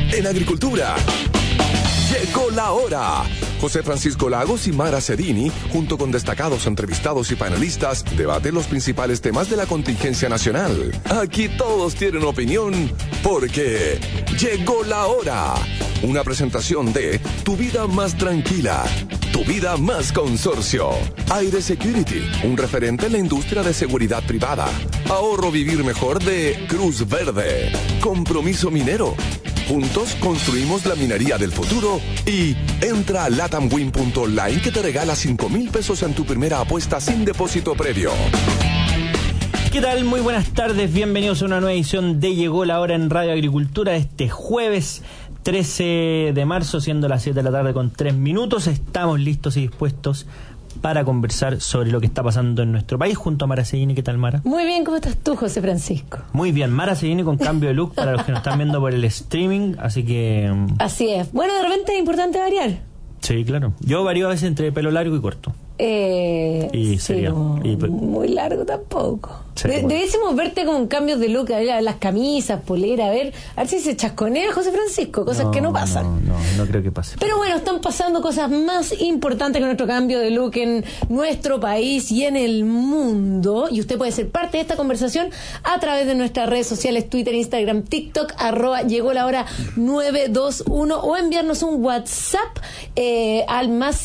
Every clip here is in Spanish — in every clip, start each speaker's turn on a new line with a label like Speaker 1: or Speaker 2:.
Speaker 1: en agricultura. Llegó la hora. José Francisco Lagos y Mara Cedini, junto con destacados entrevistados y panelistas, debaten los principales temas de la contingencia nacional. Aquí todos tienen opinión, porque llegó la hora. Una presentación de Tu Vida Más Tranquila, Tu Vida Más Consorcio. Aire Security, un referente en la industria de seguridad privada. Ahorro Vivir Mejor de Cruz Verde. Compromiso Minero. Juntos construimos la minería del futuro. Y entra a latamwin.online que te regala 5,000 pesos en tu primera apuesta sin depósito previo.
Speaker 2: ¿Qué tal? Muy buenas tardes, bienvenidos a una nueva edición de Llegó la Hora en Radio Agricultura este jueves 13 de marzo, siendo las 7 de la tarde con 3 minutos. Estamos listos y dispuestos para conversar sobre lo que está pasando en nuestro país junto a Mara Cedini. ¿Qué tal, Mara?
Speaker 3: Muy bien, ¿cómo estás tú, José Francisco?
Speaker 2: Muy bien, Mara Cedini con cambio de look para los que nos están viendo por el streaming, así que...
Speaker 3: Así es. Bueno, de repente es importante variar.
Speaker 2: Sí, claro. Yo varío a veces entre pelo largo y corto. Y sería...
Speaker 3: muy largo tampoco.
Speaker 2: Sí,
Speaker 3: Debiésemos verte con cambios de look, las camisas, polera, a ver si se chasconea José Francisco, cosas que no pasan.
Speaker 2: No creo que pase.
Speaker 3: Pero bueno, están pasando cosas más importantes que nuestro cambio de look en nuestro país y en el mundo. Y usted puede ser parte de esta conversación a través de nuestras redes sociales, Twitter, Instagram, TikTok, @llegó la hora 921, o enviarnos un WhatsApp al más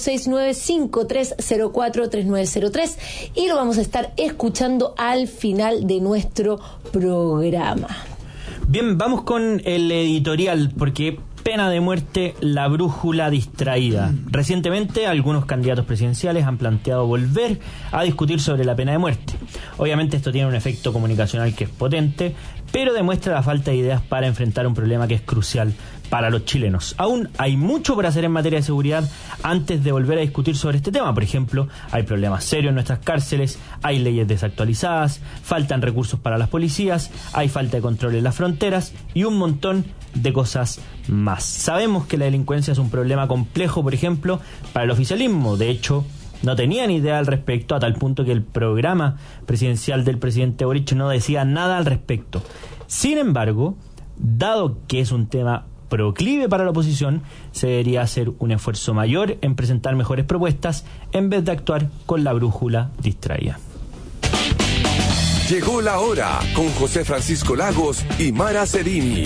Speaker 3: 569-5304-3903, y lo vamos a estar escuchando al final de nuestro programa.
Speaker 2: Bien, vamos con el editorial, porque pena de muerte, la brújula distraída. Recientemente, algunos candidatos presidenciales han planteado volver a discutir sobre la pena de muerte. Obviamente esto tiene un efecto comunicacional que es potente, pero demuestra la falta de ideas para enfrentar un problema que es crucial para los chilenos. Aún hay mucho por hacer en materia de seguridad antes de volver a discutir sobre este tema. Por ejemplo, hay problemas serios en nuestras cárceles, hay leyes desactualizadas, faltan recursos para las policías, hay falta de control en las fronteras y un montón de cosas más. Sabemos que la delincuencia es un problema complejo, por ejemplo, para el oficialismo. De hecho, no tenían idea al respecto, a tal punto que el programa presidencial del presidente Boric no decía nada al respecto. Sin embargo, dado que es un tema proclive para la oposición, se debería hacer un esfuerzo mayor en presentar mejores propuestas en vez de actuar con la brújula distraída.
Speaker 1: Llegó la hora con José Francisco Lagos y Mara Cedini.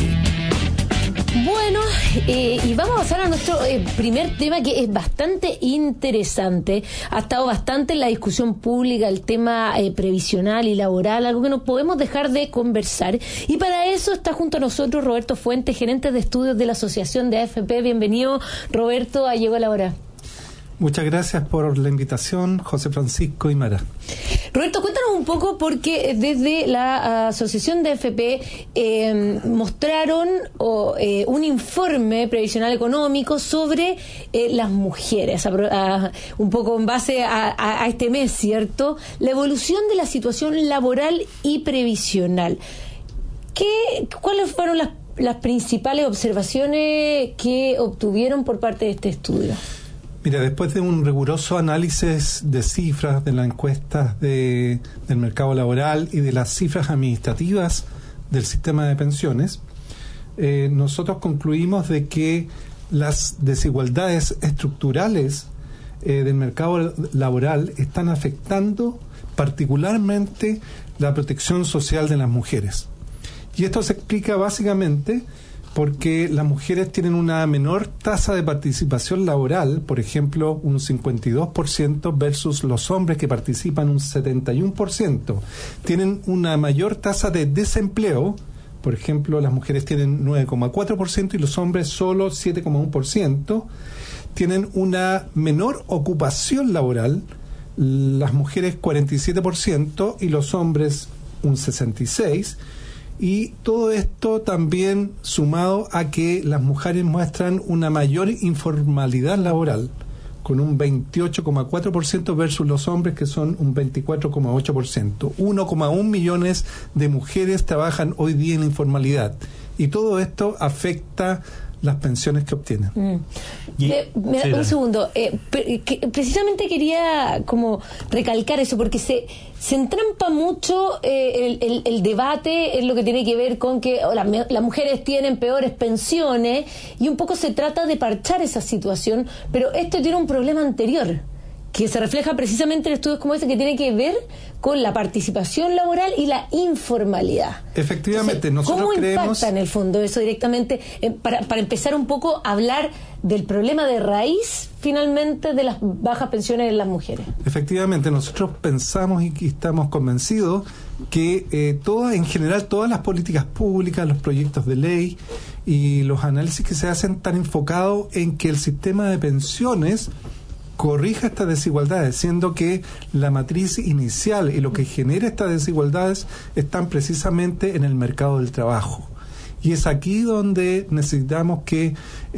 Speaker 3: Bueno, y vamos a pasar a nuestro primer tema, que es bastante interesante. Ha estado bastante en la discusión pública el tema previsional y laboral, algo que no podemos dejar de conversar. Y para eso está junto a nosotros Roberto Fuentes, gerente de estudios de la Asociación de AFP. Bienvenido, Roberto, a Llegó la Hora.
Speaker 4: Muchas gracias por la invitación, José Francisco y Mara.
Speaker 3: Roberto, cuéntanos un poco, porque desde la Asociación de AFP mostraron un informe previsional económico sobre las mujeres, un poco en base a este mes, ¿cierto? La evolución de la situación laboral y previsional. ¿Cuáles fueron las principales observaciones que obtuvieron por parte de este estudio?
Speaker 4: Mira, después de un riguroso análisis de cifras de las encuestas del mercado laboral y de las cifras administrativas del sistema de pensiones, nosotros concluimos de que las desigualdades estructurales del mercado laboral están afectando particularmente la protección social de las mujeres. Y esto se explica básicamente porque las mujeres tienen una menor tasa de participación laboral, por ejemplo, un 52% versus los hombres, que participan un 71%. Tienen una mayor tasa de desempleo, por ejemplo, las mujeres tienen 9,4% y los hombres solo 7,1%. Tienen una menor ocupación laboral, las mujeres 47% y los hombres un 66%. Y todo esto también sumado a que las mujeres muestran una mayor informalidad laboral, con un 28,4% versus los hombres, que son un 24,8%. 1,1 millones de mujeres trabajan hoy día en informalidad, Y todo esto afecta las pensiones que obtienen.
Speaker 3: Un segundo, precisamente quería como recalcar eso, porque se entrampa mucho el debate en lo que tiene que ver con que las mujeres tienen peores pensiones, y un poco se trata de parchar esa situación, pero esto tiene un problema anterior que se refleja precisamente en estudios como este, que tiene que ver con la participación laboral y la informalidad.
Speaker 4: Efectivamente,
Speaker 3: entonces,
Speaker 4: nosotros
Speaker 3: ¿cómo
Speaker 4: creemos...
Speaker 3: impacta en el fondo eso directamente, para empezar un poco a hablar del problema de raíz, finalmente, de las bajas pensiones en las mujeres?
Speaker 4: Efectivamente, nosotros pensamos y estamos convencidos que en general todas las políticas públicas, los proyectos de ley y los análisis que se hacen están enfocados en que el sistema de pensiones corrija estas desigualdades, siendo que la matriz inicial y lo que genera estas desigualdades están precisamente en el mercado del trabajo. Y es aquí donde necesitamos que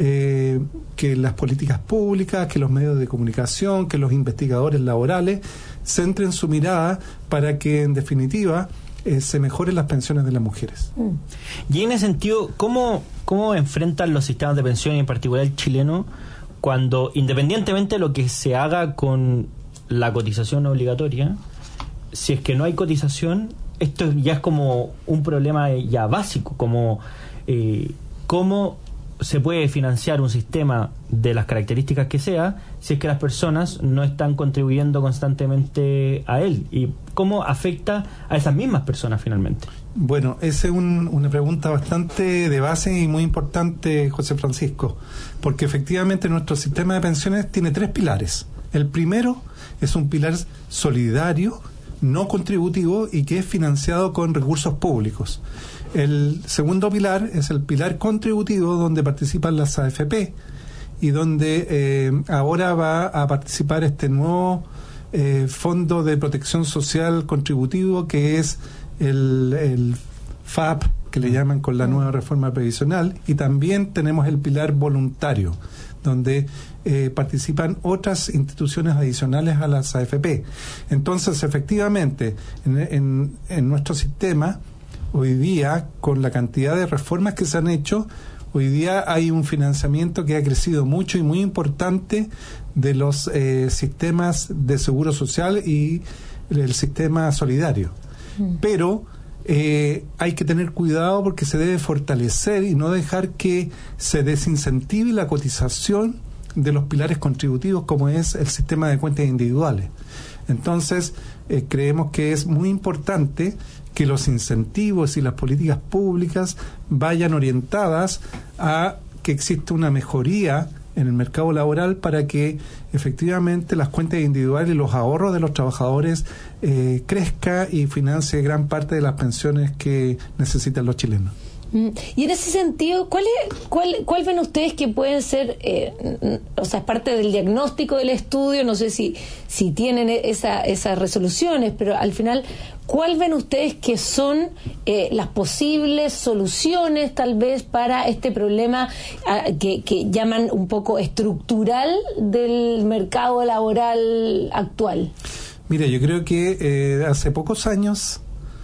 Speaker 4: las políticas públicas, que los medios de comunicación, que los investigadores laborales centren su mirada para que, en definitiva, se mejoren las pensiones de las mujeres.
Speaker 2: Y en ese sentido, ¿cómo enfrentan los sistemas de pensión, y en particular el chileno, cuando, independientemente de lo que se haga con la cotización obligatoria, si es que no hay cotización, esto ya es como un problema ya básico, como cómo se puede financiar un sistema de las características que sea si es que las personas no están contribuyendo constantemente a él, y cómo afecta a esas mismas personas finalmente?
Speaker 4: Bueno, esa es una pregunta bastante de base y muy importante, José Francisco, porque efectivamente nuestro sistema de pensiones tiene 3 pilares. El primero es un pilar solidario, no contributivo, y que es financiado con recursos públicos. El segundo pilar es el pilar contributivo, donde participan las AFP y donde ahora va a participar este nuevo Fondo de Protección Social Contributivo, que es el FAP, que le llaman con la nueva reforma previsional, y también tenemos el pilar voluntario, donde participan otras instituciones adicionales a las AFP. Entonces, efectivamente, en nuestro sistema, hoy día, con la cantidad de reformas que se han hecho, hoy día hay un financiamiento que ha crecido mucho y muy importante de los sistemas de seguro social y el sistema solidario. Pero hay que tener cuidado, porque se debe fortalecer y no dejar que se desincentive la cotización de los pilares contributivos, como es el sistema de cuentas individuales. Entonces, creemos que es muy importante que los incentivos y las políticas públicas vayan orientadas a que exista una mejoría en el mercado laboral, para que efectivamente las cuentas individuales y los ahorros de los trabajadores crezca y financie gran parte de las pensiones que necesitan los chilenos.
Speaker 3: Y en ese sentido, ¿cuál ven ustedes que pueden ser, o sea, es parte del diagnóstico del estudio, no sé si tienen esas resoluciones, pero al final, ¿cuál ven ustedes que son las posibles soluciones tal vez para este problema que llaman un poco estructural del mercado laboral actual?
Speaker 4: Mira, yo creo que hace pocos años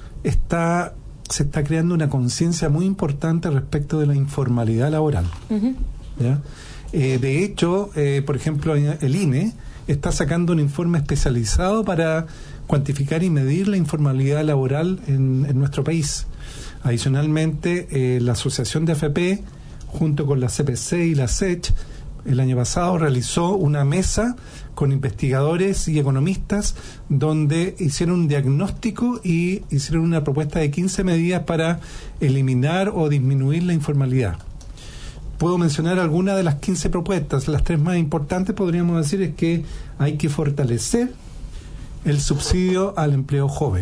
Speaker 4: se está creando una conciencia muy importante respecto de la informalidad laboral. ¿Ya? De hecho, por ejemplo, el INE está sacando un informe especializado para cuantificar y medir la informalidad laboral en nuestro país. Adicionalmente, la Asociación de AFP, junto con la CPC y la SECH, el año pasado realizó una mesa con investigadores y economistas, donde hicieron un diagnóstico y hicieron una propuesta de 15 medidas para eliminar o disminuir la informalidad. Puedo mencionar algunas de las 15 propuestas. Las 3 más importantes, podríamos decir, es que hay que fortalecer el subsidio al empleo joven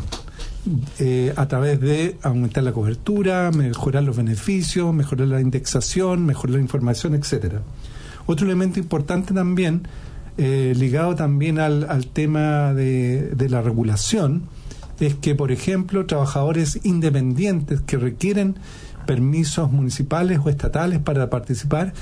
Speaker 4: a través de aumentar la cobertura, mejorar los beneficios, mejorar la indexación, mejorar la información, etcétera. Otro elemento importante también, ligado también al tema de la regulación, es que, por ejemplo, trabajadores independientes que requieren permisos municipales o estatales para participar,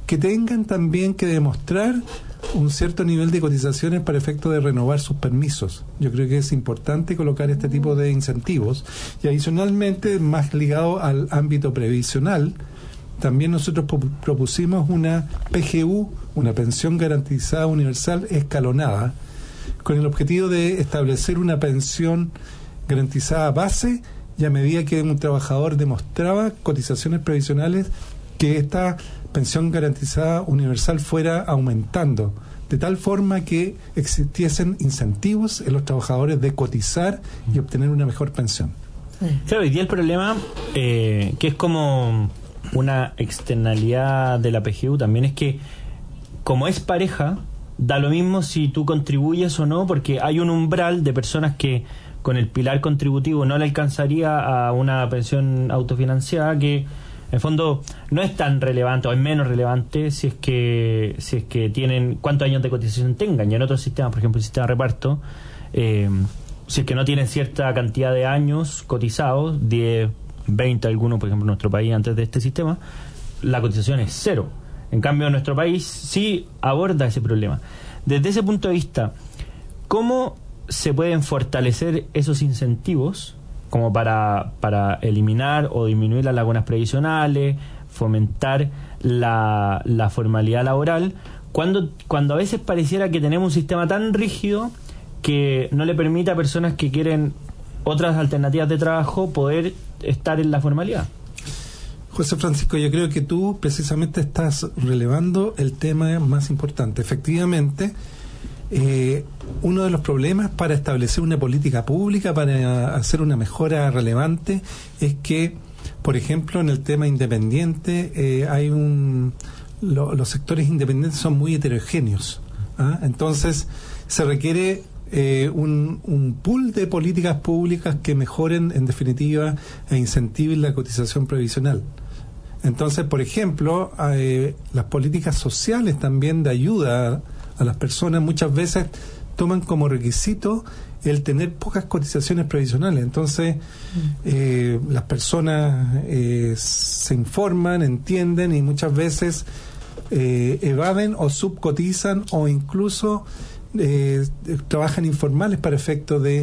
Speaker 4: que tengan también que demostrar un cierto nivel de cotizaciones para efecto de renovar sus permisos. Yo creo que es importante colocar este tipo de incentivos. Y adicionalmente, más ligado al ámbito previsional, también nosotros propusimos una PGU, una pensión garantizada universal escalonada, con el objetivo de establecer una pensión garantizada base, y a medida que un trabajador demostraba cotizaciones previsionales, que esta pensión garantizada universal fuera aumentando, de tal forma que existiesen incentivos en los trabajadores de cotizar y obtener una mejor pensión.
Speaker 2: Claro, hoy día el problema, que es como una externalidad de la PGU, también es que, como es pareja, da lo mismo si tú contribuyes o no, porque hay un umbral de personas que con el pilar contributivo no le alcanzaría a una pensión autofinanciada, que en el fondo no es tan relevante o es menos relevante si es que tienen cuántos años de cotización tengan. Y en otros sistemas, por ejemplo el sistema de reparto, si es que no tienen cierta cantidad de años cotizados, 10, 20 algunos, por ejemplo en nuestro país antes de este sistema, la cotización es cero. En cambio nuestro país sí aborda ese problema. Desde ese punto de vista, ¿cómo se pueden fortalecer esos incentivos como para eliminar o disminuir las lagunas previsionales, fomentar la formalidad laboral, cuando a veces pareciera que tenemos un sistema tan rígido que no le permite a personas que quieren otras alternativas de trabajo poder estar en la formalidad?
Speaker 4: José Francisco, yo creo que tú precisamente estás relevando el tema más importante. Efectivamente, uno de los problemas para establecer una política pública, para hacer una mejora relevante, es que, por ejemplo, en el tema independiente, los sectores independientes son muy heterogéneos, ¿ah? Entonces, se requiere un pool de políticas públicas que mejoren, en definitiva, e incentiven la cotización previsional. Entonces, por ejemplo, las políticas sociales también de ayuda a las personas muchas veces toman como requisito el tener pocas cotizaciones previsionales. Entonces, las personas se informan, entienden y muchas veces evaden o subcotizan o incluso trabajan informales para efecto de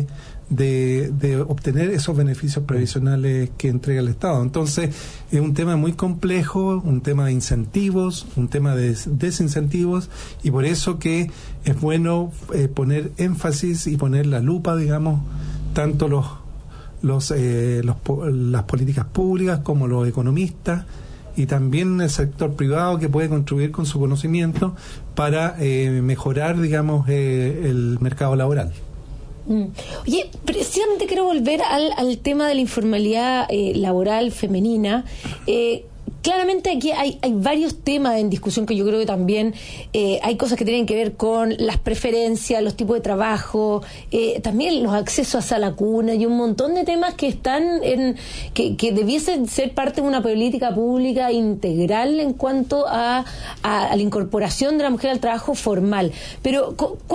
Speaker 4: obtener esos beneficios previsionales que entrega el Estado. Entonces, es un tema muy complejo, un tema de incentivos, un tema de desincentivos, y por eso que es bueno poner énfasis y poner la lupa, digamos, tanto las políticas públicas como los economistas, y también el sector privado que puede contribuir con su conocimiento para mejorar, digamos, el mercado laboral.
Speaker 3: Oye, precisamente quiero volver al tema de la informalidad laboral femenina. Claramente aquí hay varios temas en discusión que yo creo que también hay cosas que tienen que ver con las preferencias, los tipos de trabajo, también los accesos a sala cuna y un montón de temas que están que debiesen ser parte de una política pública integral en cuanto a la incorporación de la mujer al trabajo formal. Pero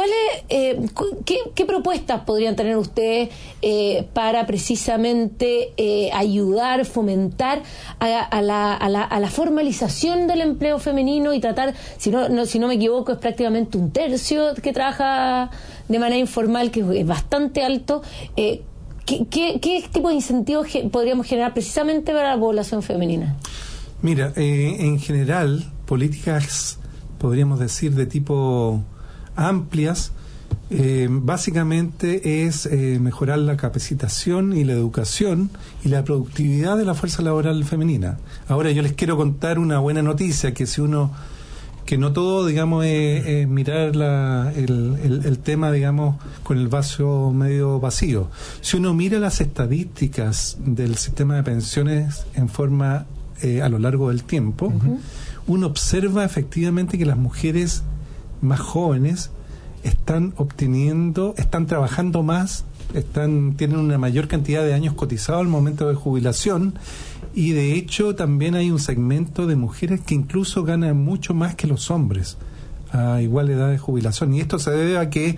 Speaker 3: ¿qué propuestas podrían tener ustedes para precisamente ayudar, fomentar a la formalización del empleo femenino y tratar, si no me equivoco, es prácticamente un tercio que trabaja de manera informal, que es bastante alto? ¿Qué tipo de incentivos podríamos generar precisamente para la población femenina?
Speaker 4: Mira, en general, políticas, podríamos decir, de tipo amplias, básicamente es mejorar la capacitación y la educación y la productividad de la fuerza laboral femenina. Ahora, yo les quiero contar una buena noticia, que que no todo, digamos, es mirar el tema, digamos, con el vaso medio vacío. Si uno mira las estadísticas del sistema de pensiones en forma a lo largo del tiempo, uno observa efectivamente que las mujeres más jóvenes están trabajando más, tienen una mayor cantidad de años cotizados al momento de jubilación, y de hecho también hay un segmento de mujeres que incluso ganan mucho más que los hombres a igual edad de jubilación, y esto se debe a que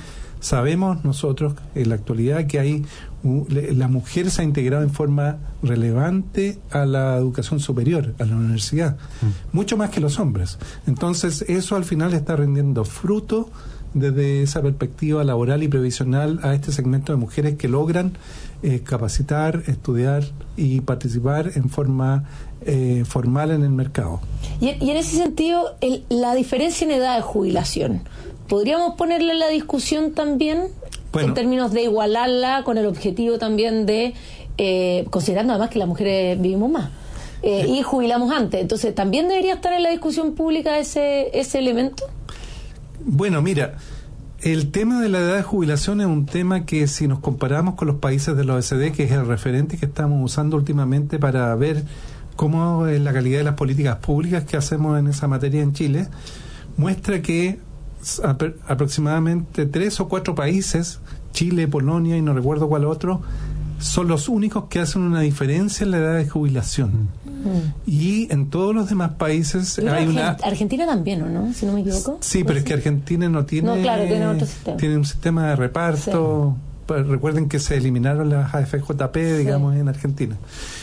Speaker 4: Sabemos nosotros en la actualidad que la mujer se ha integrado en forma relevante a la educación superior, a la universidad, mucho más que los hombres. Entonces eso al final está rendiendo fruto desde esa perspectiva laboral y previsional a este segmento de mujeres que logran capacitar, estudiar y participar en forma formal en el mercado.
Speaker 3: Y en ese sentido, la diferencia en edad de jubilación, ¿podríamos ponerla en la discusión también? Bueno, en términos de igualarla con el objetivo también de, considerando además que las mujeres vivimos más y jubilamos antes, entonces ¿también debería estar en la discusión pública ese elemento? Bueno,
Speaker 4: mira, el tema de la edad de jubilación es un tema que, si nos comparamos con los países de la OECD, que es el referente que estamos usando últimamente para ver cómo es la calidad de las políticas públicas que hacemos en esa materia en Chile, muestra que aproximadamente 3 o 4 países, Chile, Polonia y no recuerdo cuál otro, son los únicos que hacen una diferencia en la edad de jubilación. Y en todos los demás países hay
Speaker 3: Argentina también, ¿o no? Si no me equivoco.
Speaker 4: Sí, pero es que Argentina no tiene...
Speaker 3: No, claro, tiene otro sistema.
Speaker 4: Tiene un sistema de reparto. Sí. Recuerden que se eliminaron las AFJP, digamos, en Argentina.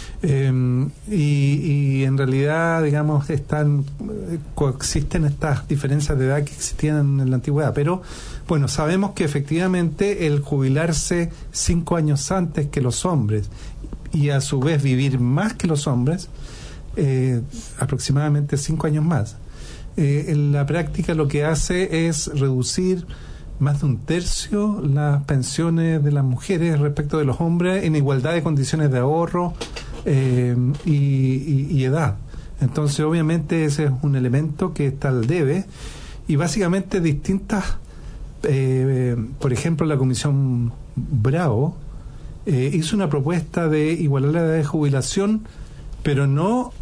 Speaker 4: Y en realidad, digamos, coexisten estas diferencias de edad que existían en la antigüedad. Pero, bueno, sabemos que efectivamente el jubilarse 5 años antes que los hombres y a su vez vivir más que los hombres, aproximadamente 5 años más, en la práctica lo que hace es reducir más de 1/3 las pensiones de las mujeres respecto de los hombres en igualdad de condiciones de ahorro y edad. Entonces, obviamente, ese es un elemento que está al debe, y básicamente distintas, por ejemplo, la Comisión Bravo hizo una propuesta de igualar la edad de jubilación, pero no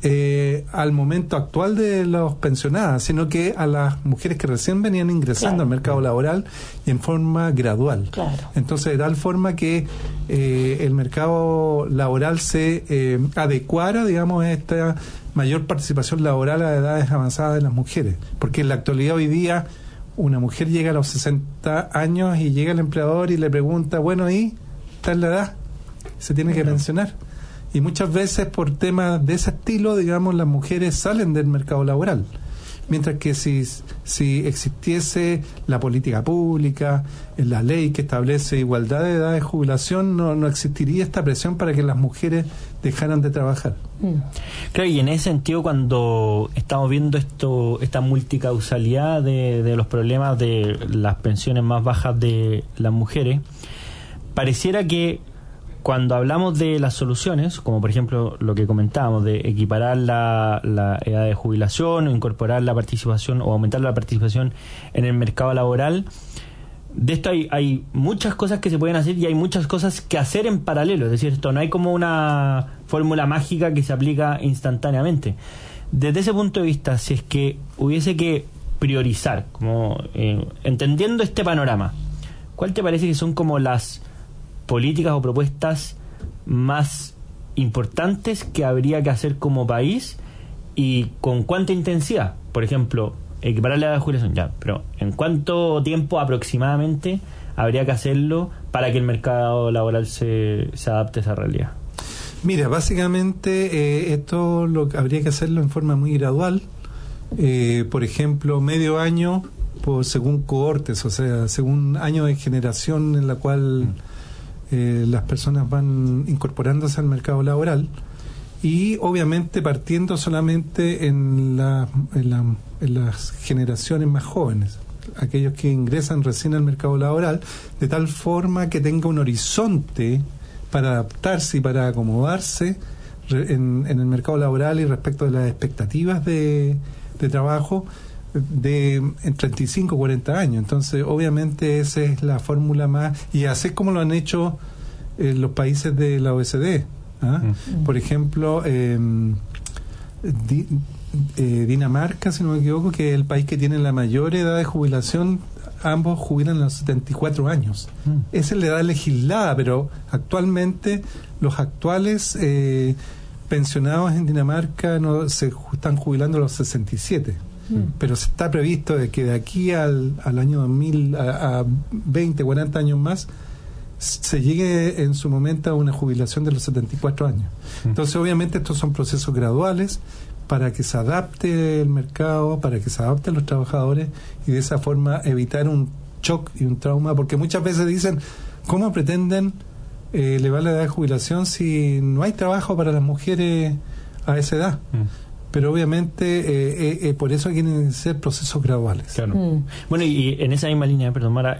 Speaker 4: al momento actual de los pensionadas, sino que a las mujeres que recién venían ingresando al mercado laboral, y en forma gradual. Entonces, de tal forma que el mercado laboral se adecuara, digamos, a esta mayor participación laboral a edades avanzadas de las mujeres. Porque en la actualidad, hoy día, una mujer llega a los 60 años y llega el empleador y le pregunta, bueno, ¿y está en la edad? Se tiene que pensionar. Y muchas veces, por temas de ese estilo, digamos, las mujeres salen del mercado laboral. Mientras que si existiese la política pública, la ley que establece igualdad de edad de jubilación, no existiría esta presión para que las mujeres dejaran de trabajar.
Speaker 2: Claro, y en ese sentido, cuando estamos viendo esta multicausalidad de los problemas de las pensiones más bajas de las mujeres, pareciera que cuando hablamos de las soluciones, como por ejemplo lo que comentábamos, de equiparar la edad de jubilación, o incorporar la participación o aumentar la participación en el mercado laboral, de esto hay muchas cosas que se pueden hacer y hay muchas cosas que hacer en paralelo. Es decir, esto no hay como una fórmula mágica que se aplica instantáneamente. Desde ese punto de vista, si es que hubiese que priorizar, como entendiendo este panorama, ¿cuál te parece que son como las políticas o propuestas más importantes que habría que hacer como país, y con cuánta intensidad? Por ejemplo, equiparar la edad de jubilación, ya, pero ¿en cuánto tiempo aproximadamente habría que hacerlo para que el mercado laboral se adapte a esa realidad?
Speaker 4: Mira, básicamente esto habría que hacerlo en forma muy gradual. Por ejemplo, medio año según cohortes, o sea, según año de generación en la cual las personas van incorporándose al mercado laboral, y obviamente partiendo solamente en las generaciones más jóvenes, aquellos que ingresan recién al mercado laboral, de tal forma que tenga un horizonte para adaptarse y para acomodarse en el mercado laboral y respecto de las expectativas de trabajo en 35 o 40 años. Entonces, obviamente, esa es la fórmula más, y así es como lo han hecho los países de la OECD. Por ejemplo, Dinamarca, si no me equivoco, que es el país que tiene la mayor edad de jubilación, ambos jubilan a los 74 años. Esa es la edad legislada, pero actualmente los actuales pensionados en Dinamarca se están jubilando a los 67. pero se está previsto de que de aquí al año 2000, a 20, 40 años más, se llegue en su momento a una jubilación de los 74 años. Entonces, obviamente, estos son procesos graduales para que se adapte el mercado, para que se adapten los trabajadores y de esa forma evitar un shock y un trauma, porque muchas veces dicen, ¿cómo pretenden elevar la edad de jubilación si no hay trabajo para las mujeres a esa edad? Pero obviamente por eso quieren ser procesos graduales.
Speaker 2: Claro. Bueno, y en esa misma línea, perdón, Mara,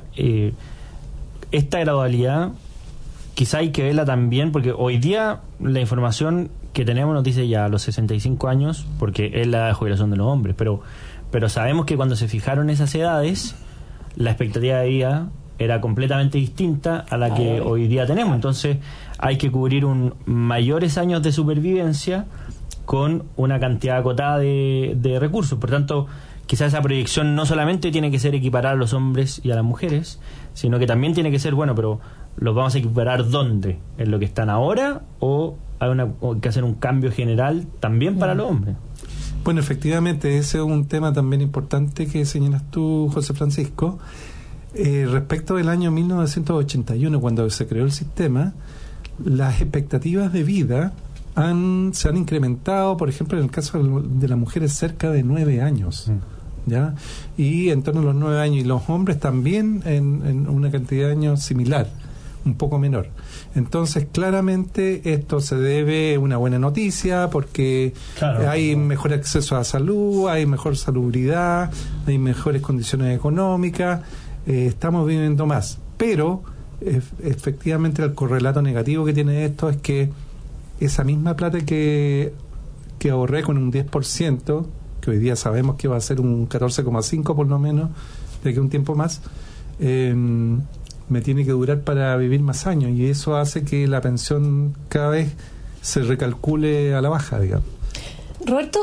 Speaker 2: esta gradualidad quizá hay que verla también, porque hoy día la información que tenemos nos dice ya a los 65 años, porque es la edad de jubilación de los hombres, pero sabemos que cuando se fijaron esas edades, la expectativa de vida era completamente distinta a la que hoy día tenemos. Entonces hay que cubrir mayores años de supervivencia con una cantidad acotada de recursos. Por tanto, quizás esa proyección no solamente tiene que ser equiparar a los hombres y a las mujeres, sino que también tiene que ser, bueno, pero ¿los vamos a equiparar dónde? ¿En lo que están ahora o hay que hacer un cambio general también para los hombres?
Speaker 4: Bueno, efectivamente, ese es un tema también importante que señalas tú, José Francisco. Respecto del año 1981, cuando se creó el sistema, las expectativas de vida se han incrementado, por ejemplo, en el caso de las mujeres, cerca de 9 años. ¿Ya? Y en torno a los 9 años, y los hombres también en una cantidad de años similar, un poco menor. Entonces, claramente esto se debe a una buena noticia, porque hay mejor acceso a la salud, hay mejor salubridad, hay mejores condiciones económicas, estamos viviendo más. Pero efectivamente el correlato negativo que tiene esto es que esa misma plata que ahorré con un 10%, que hoy día sabemos que va a ser un 14,5 por lo menos, de aquí a un tiempo más, me tiene que durar para vivir más años, y eso hace que la pensión cada vez se recalcule a la baja, digamos.
Speaker 3: Roberto,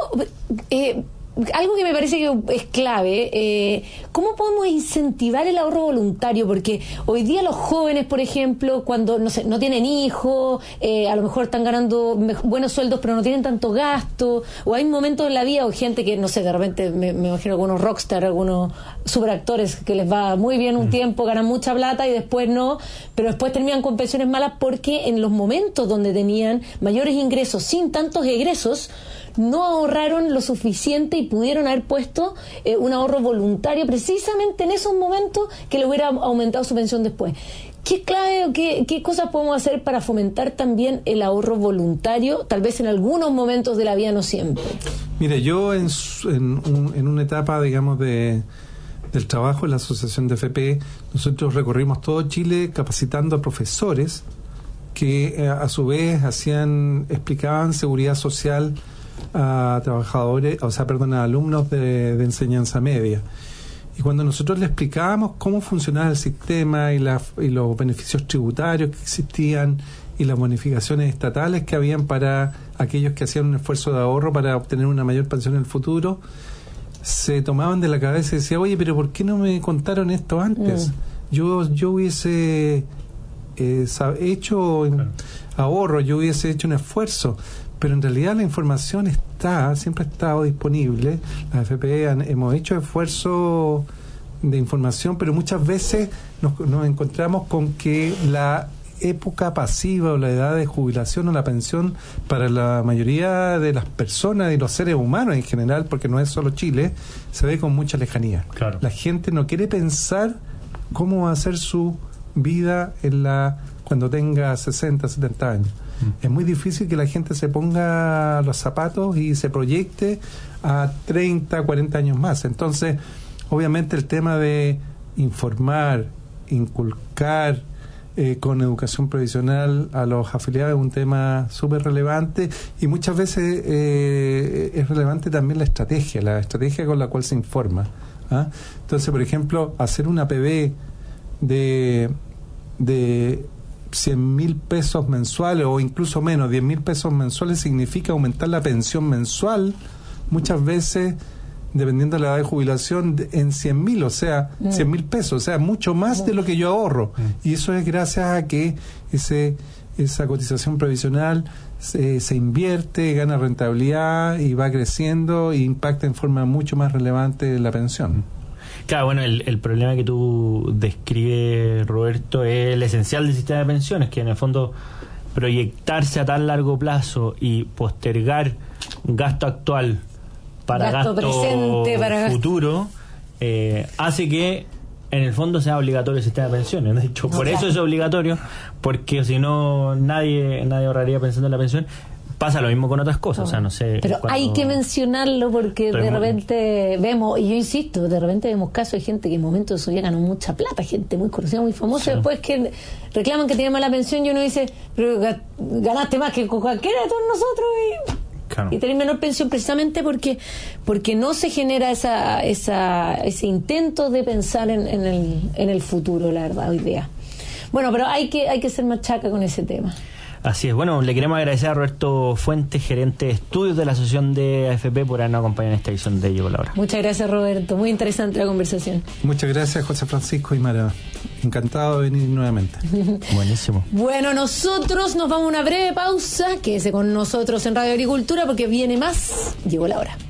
Speaker 3: algo que me parece que es clave, ¿cómo podemos incentivar el ahorro voluntario? Porque hoy día los jóvenes, por ejemplo, cuando no tienen hijos, a lo mejor están ganando buenos sueldos pero no tienen tanto gasto, o hay momentos en la vida, o gente que, no sé, de repente me imagino algunos rockstar, algunos superactores que les va muy bien un tiempo, ganan mucha plata y después no, pero después terminan con pensiones malas porque en los momentos donde tenían mayores ingresos sin tantos egresos, no ahorraron lo suficiente y pudieron haber puesto un ahorro voluntario precisamente en esos momentos que le hubiera aumentado su pensión después. ¿Qué clave o qué cosas podemos hacer para fomentar también el ahorro voluntario, tal vez en algunos momentos de la vida, no siempre?
Speaker 4: Mire, yo en una etapa, digamos, del trabajo en la Asociación de FP, nosotros recorrimos todo Chile capacitando a profesores que a su vez explicaban seguridad social a trabajadores, a alumnos de enseñanza media. Y cuando nosotros le explicábamos cómo funcionaba el sistema y los beneficios tributarios que existían y las bonificaciones estatales que habían para aquellos que hacían un esfuerzo de ahorro para obtener una mayor pensión en el futuro, se tomaban de la cabeza y decían, oye, pero ¿por qué no me contaron esto antes? Yo hubiese hecho ahorro, yo hubiese hecho un esfuerzo. Pero en realidad la información siempre ha estado disponible. La FP hemos hecho esfuerzo de información, pero muchas veces nos encontramos con que la época pasiva o la edad de jubilación o la pensión para la mayoría de las personas y los seres humanos en general, porque no es solo Chile, se ve con mucha lejanía. Claro. La gente no quiere pensar cómo va a ser su vida cuando tenga 60, 70 años. Es muy difícil que la gente se ponga los zapatos y se proyecte a 30, 40 años más. Entonces, obviamente el tema de informar, inculcar con educación provisional a los afiliados es un tema súper relevante, y muchas veces es relevante también la estrategia con la cual se informa. Entonces, por ejemplo, hacer una PB de 100.000 pesos mensuales o incluso menos, 10.000 pesos mensuales, significa aumentar la pensión mensual muchas veces, dependiendo de la edad de jubilación, en 100.000, o sea, 100.000 pesos, o sea, mucho más de lo que yo ahorro. Y eso es gracias a que esa cotización previsional se invierte, gana rentabilidad y va creciendo e impacta en forma mucho más relevante la pensión.
Speaker 2: Claro, bueno, el problema que tú describes, Roberto, es el esencial del sistema de pensiones, que en el fondo proyectarse a tan largo plazo y postergar gasto actual para gasto presente, para futuro, hace que en el fondo sea obligatorio el sistema de pensiones. De hecho, por eso es obligatorio, porque si no nadie ahorraría pensando en la pensión. Pasa lo mismo con otras cosas, o sea, no sé.
Speaker 3: Pero hay que mencionarlo porque de repente vemos, y yo insisto, de repente vemos casos de gente que en momentos de su vida ganó mucha plata, gente muy conocida, muy famosa, sí. Después que reclaman que tiene mala pensión y uno dice, pero ganaste más que cualquiera de todos nosotros y tenés menor pensión precisamente porque no se genera ese intento de pensar en el futuro, la verdad, hoy día. Bueno, pero hay que ser machaca con ese tema.
Speaker 2: Así es. Bueno, le queremos agradecer a Roberto Fuentes, gerente de estudios de la Asociación de AFP, por habernos acompañado en esta edición de Llegó la Hora.
Speaker 3: Muchas gracias, Roberto. Muy interesante la conversación.
Speaker 4: Muchas gracias, José Francisco y Mara. Encantado de venir nuevamente.
Speaker 2: Buenísimo.
Speaker 3: Bueno, nosotros nos vamos a una breve pausa. Quédese con nosotros en Radio Agricultura porque viene más Llegó la Hora.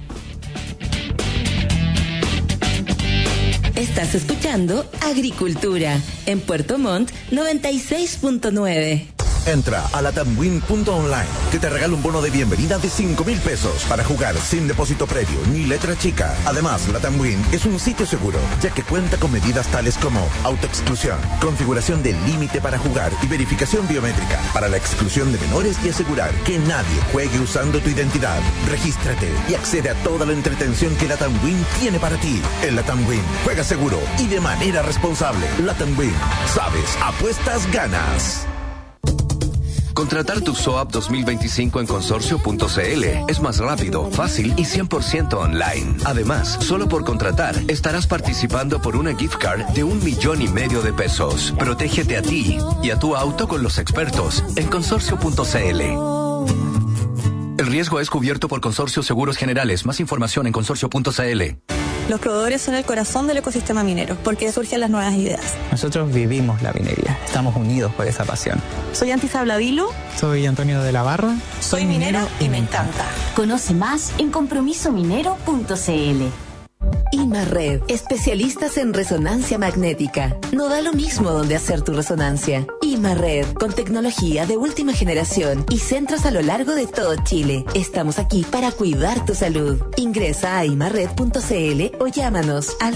Speaker 5: Estás escuchando Agricultura en Puerto Montt 96.9.
Speaker 6: Entra a latamwin.online que te regala un bono de bienvenida de 5,000 pesos para jugar sin depósito previo ni letra chica. Además, Latamwin es un sitio seguro, ya que cuenta con medidas tales como autoexclusión, configuración del límite para jugar y verificación biométrica para la exclusión de menores y asegurar que nadie juegue usando tu identidad. Regístrate y accede a toda la entretención que Latamwin tiene para ti. En Latamwin, juega seguro y de manera responsable. Latamwin, sabes, apuestas, ganas.
Speaker 7: Contratar tu SOAP 2025 en consorcio.cl es más rápido, fácil y 100% online. Además, solo por contratar estarás participando por una gift card de 1,5 millones de pesos. Protégete a ti y a tu auto con los expertos en consorcio.cl. El riesgo es cubierto por Consorcio Seguros Generales. Más información en consorcio.cl.
Speaker 8: Los proveedores son el corazón del ecosistema minero, porque surgen las nuevas ideas.
Speaker 9: Nosotros vivimos la minería, estamos unidos por esa pasión.
Speaker 8: Soy Antisa Blavilo.
Speaker 9: Soy Antonio de la Barra.
Speaker 8: Soy minera y me encanta.
Speaker 10: Conoce más en compromisominero.cl.
Speaker 5: Imarred, especialistas en resonancia magnética. No da lo mismo donde hacer tu resonancia. Imarred, con tecnología de última generación y centros a lo largo de todo Chile. Estamos aquí para cuidar tu salud. Ingresa a imarred.cl o llámanos al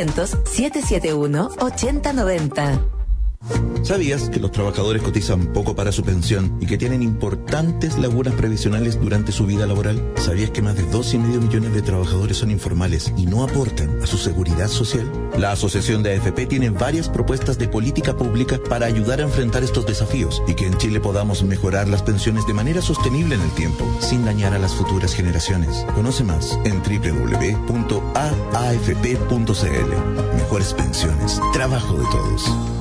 Speaker 5: 600-771-8090.
Speaker 6: ¿Sabías que los trabajadores cotizan poco para su pensión y que tienen importantes lagunas previsionales durante su vida laboral? ¿Sabías que más de 2,5 millones de trabajadores son informales y no aportan a su seguridad social? La Asociación de AFP tiene varias propuestas de política pública para ayudar a enfrentar estos desafíos y que en Chile podamos mejorar las pensiones de manera sostenible en el tiempo, sin dañar a las futuras generaciones. Conoce más en www.aafp.cl. Mejores pensiones, trabajo de todos.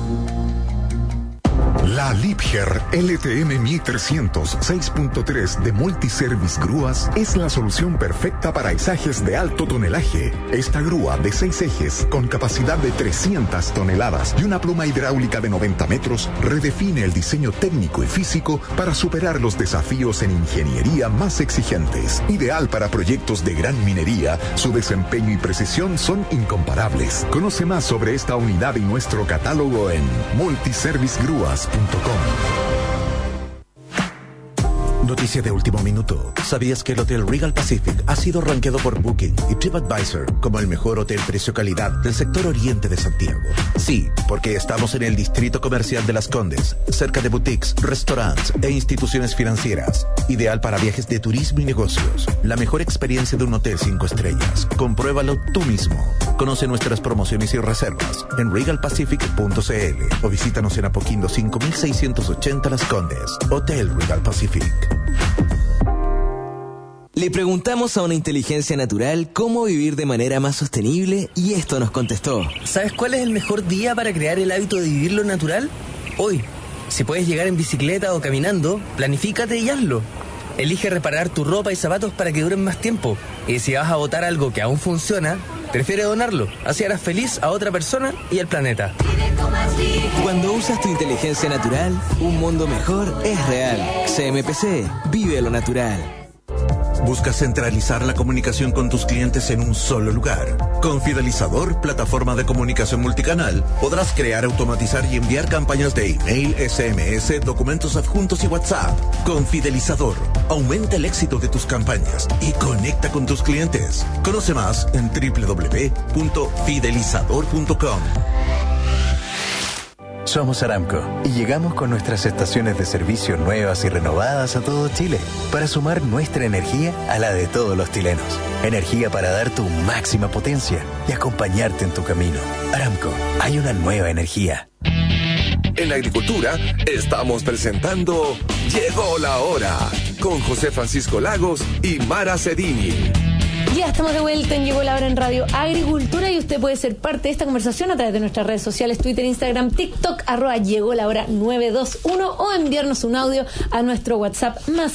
Speaker 11: La Liebherr LTM 1300 6.3 de Multiservice Grúas es la solución perfecta para izajes de alto tonelaje. Esta grúa de 6 ejes con capacidad de 300 toneladas y una pluma hidráulica de 90 metros redefine el diseño técnico y físico para superar los desafíos en ingeniería más exigentes. Ideal para proyectos de gran minería, su desempeño y precisión son incomparables. Conoce más sobre esta unidad y nuestro catálogo en multiservicegrúas.com.
Speaker 6: Noticia de último minuto. ¿Sabías que el Hotel Regal Pacific ha sido rankeado por Booking y TripAdvisor como el mejor hotel precio-calidad del sector oriente de Santiago? Sí, porque estamos en el distrito comercial de Las Condes, cerca de boutiques, restaurantes e instituciones financieras. Ideal para viajes de turismo y negocios. La mejor experiencia de un hotel 5 estrellas. Compruébalo tú mismo. Conoce nuestras promociones y reservas en regalpacific.cl o visítanos en Apoquindo 5680 Las Condes. Hotel Regal Pacific.
Speaker 12: Le preguntamos a una inteligencia natural cómo vivir de manera más sostenible y esto nos contestó.
Speaker 13: ¿Sabes cuál es el mejor día para crear el hábito de vivir lo natural? Hoy. Si puedes llegar en bicicleta o caminando, planifícate y hazlo. Elige reparar tu ropa y zapatos para que duren más tiempo. Y si vas a botar algo que aún funciona, prefiere donarlo. Así harás feliz a otra persona y al planeta.
Speaker 12: Cuando usas tu inteligencia natural, un mundo mejor es real. CMPC, vive lo natural.
Speaker 6: ¿Buscas centralizar la comunicación con tus clientes en un solo lugar? Con Fidelizador, plataforma de comunicación multicanal, podrás crear, automatizar y enviar campañas de email, SMS, documentos adjuntos y WhatsApp. Con Fidelizador, aumenta el éxito de tus campañas y conecta con tus clientes. Conoce más en www.fidelizador.com.
Speaker 14: Somos Aramco y llegamos con nuestras estaciones de servicio nuevas y renovadas a todo Chile para sumar nuestra energía a la de todos los chilenos. Energía para dar tu máxima potencia y acompañarte en tu camino. Aramco, hay una nueva energía.
Speaker 1: En la agricultura estamos presentando Llegó la Hora con José Francisco Lagos y Mara Cedini.
Speaker 3: Ya estamos de vuelta en Llegó la Hora en Radio Agricultura y usted puede ser parte de esta conversación a través de nuestras redes sociales, Twitter, Instagram, TikTok, @Llegó la Hora 921 o enviarnos un audio a nuestro WhatsApp más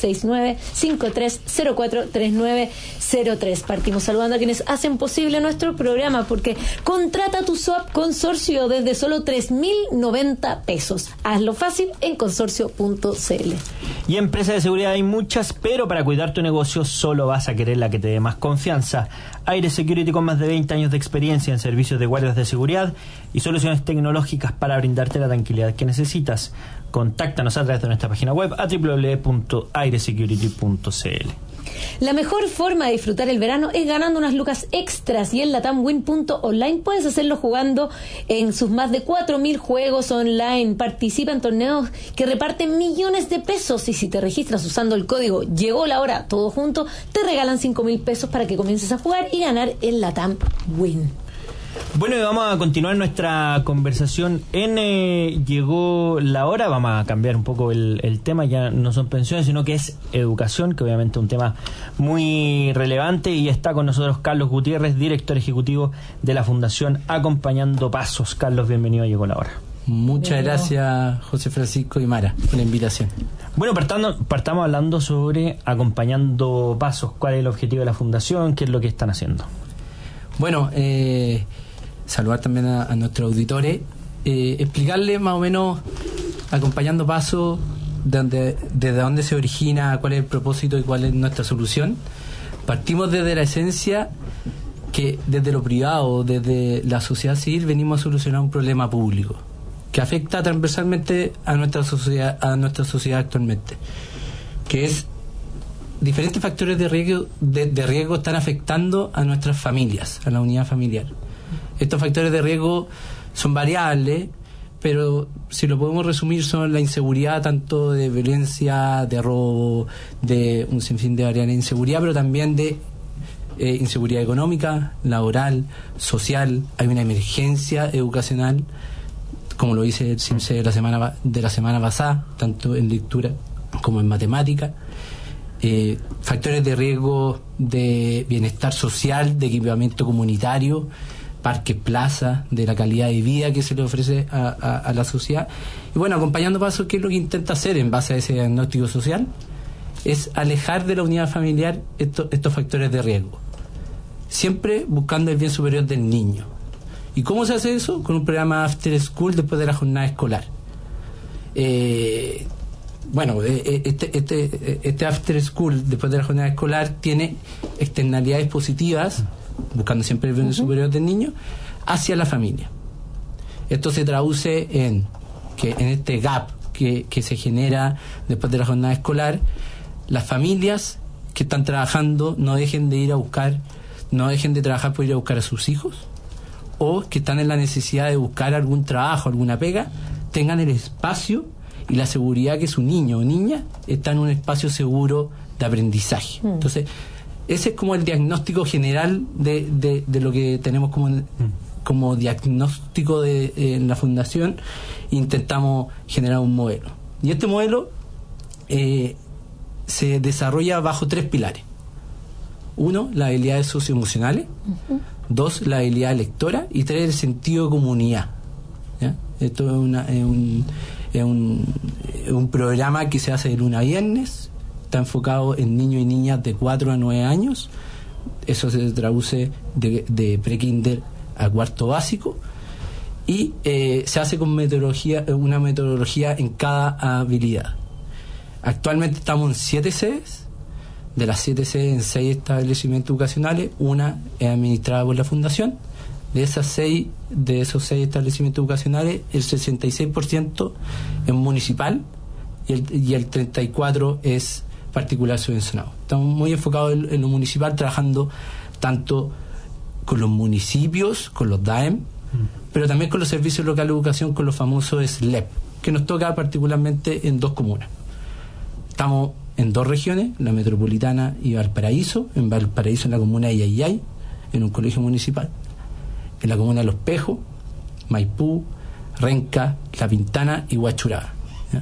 Speaker 3: 569-5304-3903. Partimos saludando a quienes hacen posible nuestro programa porque contrata tu SOAP Consorcio desde solo 3.090 pesos. Hazlo fácil en consorcio.cl.
Speaker 2: Y empresas de seguridad hay muchas, pero para cuidar tu negocio solo vas a querer la que te dé más confianza. Aire Security, con más de 20 años de experiencia en servicios de guardias de seguridad y soluciones tecnológicas para brindarte la tranquilidad que necesitas. Contáctanos a través de nuestra página web a www.airesecurity.cl.
Speaker 3: La mejor forma de disfrutar el verano es ganando unas lucas extras y en latamwin.online puedes hacerlo jugando en sus más de 4.000 juegos online. Participa en torneos que reparten millones de pesos y si te registras usando el código Llegó la Hora todo junto, te regalan 5.000 pesos para que comiences a jugar y ganar en Latam Win.
Speaker 2: Bueno, y vamos a continuar nuestra conversación en Llegó la Hora. Vamos a cambiar un poco el tema, ya no son pensiones, sino que es educación, que obviamente es un tema muy relevante, y está con nosotros Carlos Gutiérrez, director ejecutivo de la Fundación Acompañando Pasos. Carlos, bienvenido a Llegó la Hora.
Speaker 15: Muchas gracias, José Francisco y Mara, por la invitación.
Speaker 2: Bueno, partamos hablando sobre Acompañando Pasos. ¿Cuál es el objetivo de la Fundación? ¿Qué es lo que están haciendo?
Speaker 15: Bueno, saludar también a nuestros auditores, explicarles más o menos Acompañando Pasos, desde dónde se origina, cuál es el propósito y cuál es nuestra solución. Partimos desde la esencia que desde lo privado, desde la sociedad civil, venimos a solucionar un problema público que afecta transversalmente a nuestra sociedad actualmente, que es diferentes factores de riesgo están afectando a nuestras familias, a la unidad familiar. Estos factores de riesgo son variables, pero si lo podemos resumir son la inseguridad, tanto de violencia, de robo, de un sinfín de variables de inseguridad, pero también de inseguridad económica, laboral, social. Hay una emergencia educacional, como lo dice el CIMSE de la semana pasada, tanto en lectura como en matemática. Factores de riesgo de bienestar social, de equipamiento comunitario, parques, plazas, de la calidad de vida que se le ofrece a la sociedad. Y bueno, Acompañando Pasos, ¿qué es lo que intenta hacer en base a ese diagnóstico social? Es alejar de la unidad familiar estos factores de riesgo, siempre buscando el bien superior del niño. ¿Y cómo se hace eso? Con un programa After School después de la jornada escolar. Bueno, este After School después de la jornada escolar tiene externalidades positivas, buscando siempre el bien superior del niño, hacia la familia. Esto se traduce en que en este gap que se genera después de la jornada escolar, las familias que están trabajando no dejen de trabajar por ir a buscar a sus hijos, o que están en la necesidad de buscar algún trabajo, alguna pega, tengan el espacio y la seguridad que su niño o niña está en un espacio seguro de aprendizaje. Entonces, ese es como el diagnóstico general de lo que tenemos como diagnóstico en la Fundación. Intentamos generar un modelo. Y este modelo se desarrolla bajo 3 pilares. 1, las habilidades socioemocionales. 2, la habilidad lectora. Y 3, el sentido de comunidad. ¿Ya? Esto es un programa que se hace de lunes a viernes, está enfocado en niños y niñas de 4 a 9 años. Eso se traduce de pre-kinder a cuarto básico, y se hace con una metodología en cada habilidad. Actualmente estamos en 7 sedes. De las 7 sedes, en 6 establecimientos educacionales, una es administrada por la Fundación. De esos 6 establecimientos educacionales, el 66% es municipal y el 34% es particular subvencionado. Estamos muy enfocados en lo municipal, trabajando tanto con los municipios, con los DAEM, pero también con los servicios locales de educación, con los famosos SLEP, que nos toca particularmente en 2 comunas. Estamos en 2 regiones, la metropolitana y Valparaíso. En Valparaíso, en la comuna de Yayay, en un colegio municipal. En la comuna de Los Pejos, Maipú, Renca, La Pintana y Huachuraba.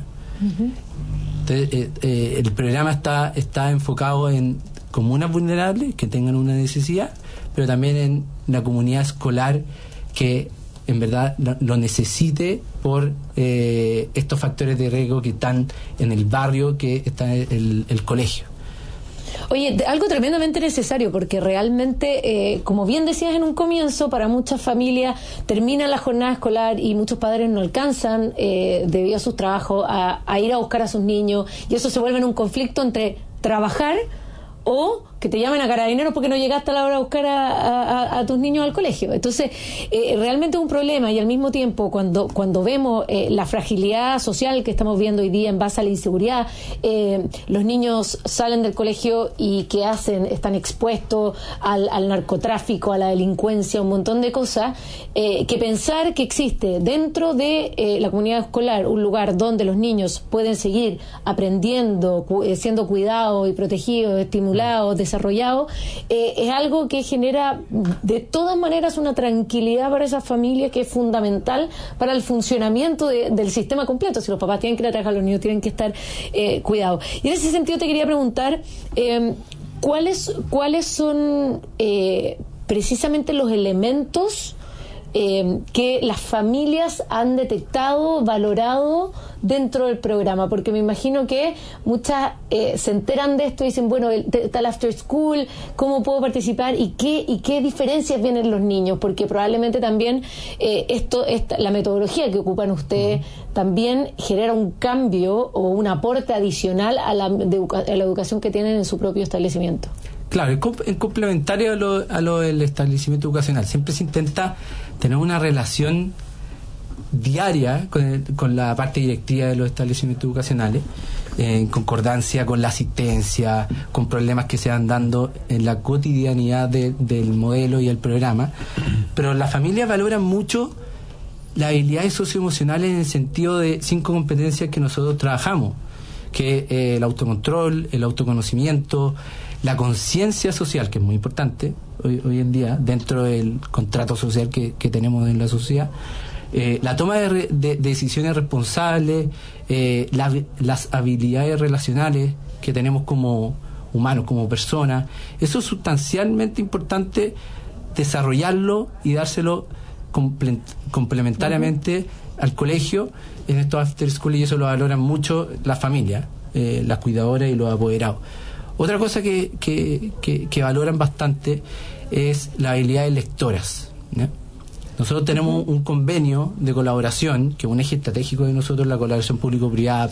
Speaker 15: Entonces, el programa está enfocado en comunas vulnerables que tengan una necesidad, pero también en la comunidad escolar que en verdad lo necesite por estos factores de riesgo que están en el barrio, que está el colegio.
Speaker 3: Oye, algo tremendamente necesario, porque realmente, como bien decías en un comienzo, para muchas familias termina la jornada escolar y muchos padres no alcanzan, debido a sus trabajos, a ir a buscar a sus niños, y eso se vuelve en un conflicto entre trabajar o que te llamen a carabineros porque no llegaste a la hora de buscar a tus niños al colegio. Entonces, realmente es un problema, y al mismo tiempo, cuando vemos la fragilidad social que estamos viendo hoy día en base a la inseguridad, los niños salen del colegio y ¿qué hacen? Están expuestos al narcotráfico, a la delincuencia, un montón de cosas, que pensar que existe dentro de la comunidad escolar un lugar donde los niños pueden seguir aprendiendo, siendo cuidados y protegidos, estimulados, desarrollado, es algo que genera de todas maneras una tranquilidad para esas familias que es fundamental para el funcionamiento del sistema completo. Si los papás tienen que ir a trabajar, los niños tienen que estar cuidados. Y en ese sentido te quería preguntar ¿cuáles son precisamente los elementos que las familias han detectado, valorado dentro del programa? Porque me imagino que muchas se enteran de esto y dicen, bueno, está el after school, ¿cómo puedo participar? ¿Y qué diferencias vienen los niños? Porque probablemente también la metodología que ocupan ustedes también genera un cambio o un aporte adicional a la educación que tienen en su propio establecimiento.
Speaker 15: Claro, en complementario a lo del establecimiento educacional, siempre se intenta tener una relación diaria con la parte directiva de los establecimientos educacionales, en concordancia con la asistencia, con problemas que se van dando en la cotidianidad del modelo y el programa. Pero las familias valoran mucho las habilidades socioemocionales en el sentido de 5 competencias que nosotros trabajamos, que el autocontrol, el autoconocimiento, la conciencia social, que es muy importante hoy en día dentro del contrato social que tenemos en la sociedad, la toma de decisiones responsables, las habilidades relacionales que tenemos como humanos, como personas. Eso es sustancialmente importante desarrollarlo y dárselo complementariamente al colegio en estos after school, y eso lo valoran mucho las familias, las cuidadoras y los apoderados. Otra cosa que valoran bastante es las habilidades lectoras, ¿no? Nosotros tenemos un convenio de colaboración, que es un eje estratégico de nosotros, la colaboración público-privada,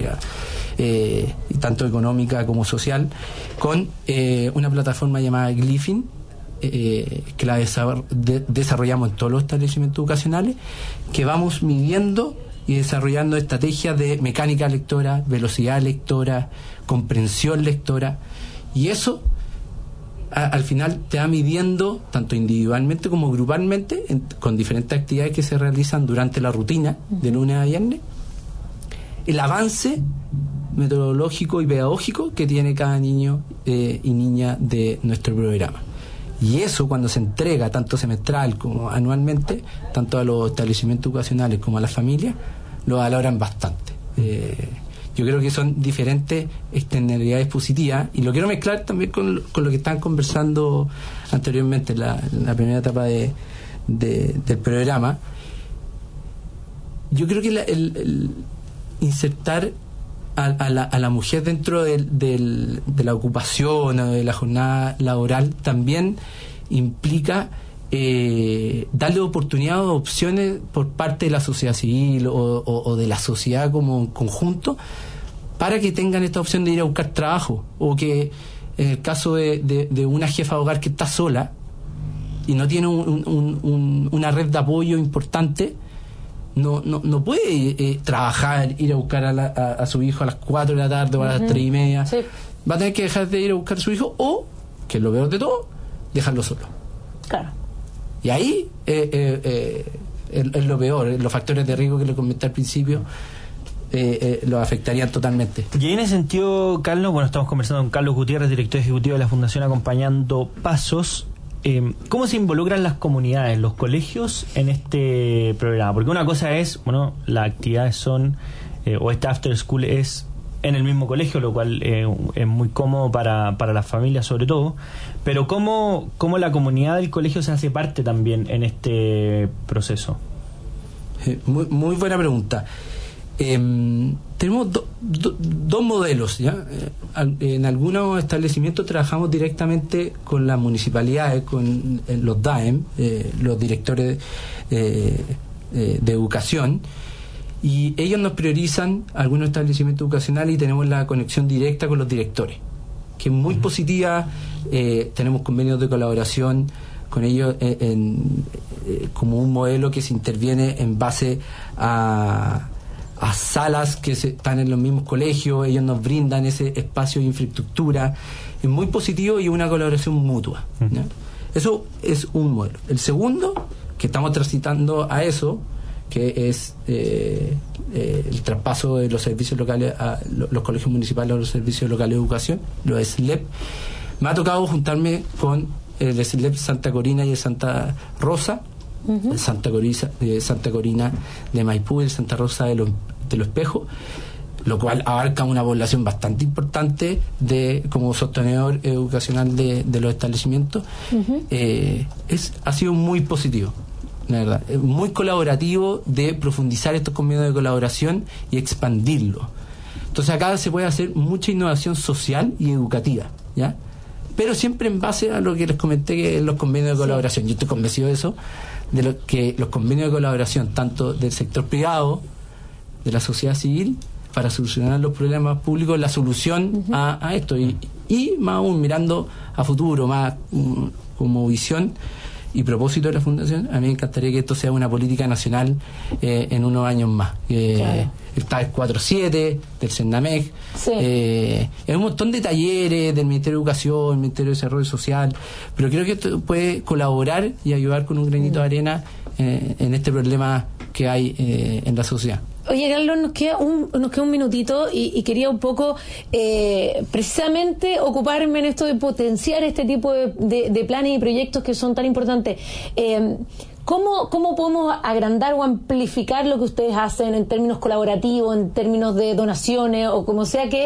Speaker 15: tanto económica como social, con una plataforma llamada Glyphing, que la desarrollamos en todos los establecimientos educacionales, que vamos midiendo y desarrollando estrategias de mecánica lectora, velocidad lectora, comprensión lectora, y eso al final te va midiendo tanto individualmente como grupalmente con diferentes actividades que se realizan durante la rutina de lunes a viernes, el avance metodológico y pedagógico que tiene cada niño y niña de nuestro programa. Y eso, cuando se entrega tanto semestral como anualmente, tanto a los establecimientos educacionales como a las familias, lo valoran bastante. Yo creo que son diferentes externalidades positivas, y lo quiero mezclar también con lo que estaban conversando anteriormente en la primera etapa del programa. Yo creo que el insertar a la mujer dentro de la ocupación o de la jornada laboral también implica darle oportunidad o opciones por parte de la sociedad civil o de la sociedad como conjunto para que tengan esta opción de ir a buscar trabajo, o que en el caso de una jefa de hogar que está sola y no tiene una red de apoyo importante, no puede trabajar, ir a buscar a su hijo a las 4 de la tarde o a las 3:30. Sí. Va a tener que dejar de ir a buscar a su hijo, o, que es lo peor de todo, dejarlo solo.
Speaker 3: Claro.
Speaker 15: Y ahí es lo peor, los factores de riesgo que le comenté al principio lo afectarían totalmente.
Speaker 2: Y en ese sentido, Carlos, bueno, estamos conversando con Carlos Gutiérrez, director ejecutivo de la Fundación Acompañando Pasos. ¿Cómo se involucran las comunidades, los colegios en este programa? Porque una cosa es, bueno, las actividades son, o este after school es en el mismo colegio, lo cual es muy cómodo para las familias sobre todo, pero ¿cómo la comunidad del colegio se hace parte también en este proceso?
Speaker 15: Muy buena pregunta. Tenemos dos modelos, ¿ya? En algunos establecimientos trabajamos directamente con las municipalidades, con los DAEM, los directores de educación, y ellos nos priorizan algunos establecimientos educacionales y tenemos la conexión directa con los directores, que es muy positiva. Tenemos convenios de colaboración con ellos como un modelo que se interviene en base a salas que están en los mismos colegios. Ellos nos brindan ese espacio de infraestructura. Es muy positivo y una colaboración mutua, ¿ya? Eso es un modelo. El segundo, que estamos transitando a eso, que es el traspaso de los servicios locales a los colegios municipales a los servicios locales de educación, los SLEP. Me ha tocado juntarme con el SLEP Santa Corina y el Santa Rosa, el Santa Corina de Maipú y el Santa Rosa de los Espejos, lo cual abarca una población bastante importante como sostenedor educacional de los establecimientos. Ha sido muy positivo, la verdad, muy colaborativo, de profundizar estos convenios de colaboración y expandirlo. Entonces acá se puede hacer mucha innovación social y educativa, ¿ya? Pero siempre en base a lo que les comenté, que es los convenios de colaboración. Yo estoy convencido de eso, de que los convenios de colaboración, tanto del sector privado, de la sociedad civil, para solucionar los problemas públicos, la solución a esto, y más aún mirando a futuro, más como visión y propósito de la Fundación, a mí me encantaría que esto sea una política nacional en unos años más. Está el 4-7 del CENAMEC, un montón de talleres del Ministerio de Educación, el Ministerio de Desarrollo Social, pero creo que esto puede colaborar y ayudar con un granito de arena en este problema que hay en la sociedad.
Speaker 3: Oye, Carlos, nos queda un minutito y quería un poco precisamente ocuparme en esto de potenciar este tipo de planes y proyectos que son tan importantes. ¿Cómo podemos agrandar o amplificar lo que ustedes hacen en términos colaborativos, en términos de donaciones, o como sea que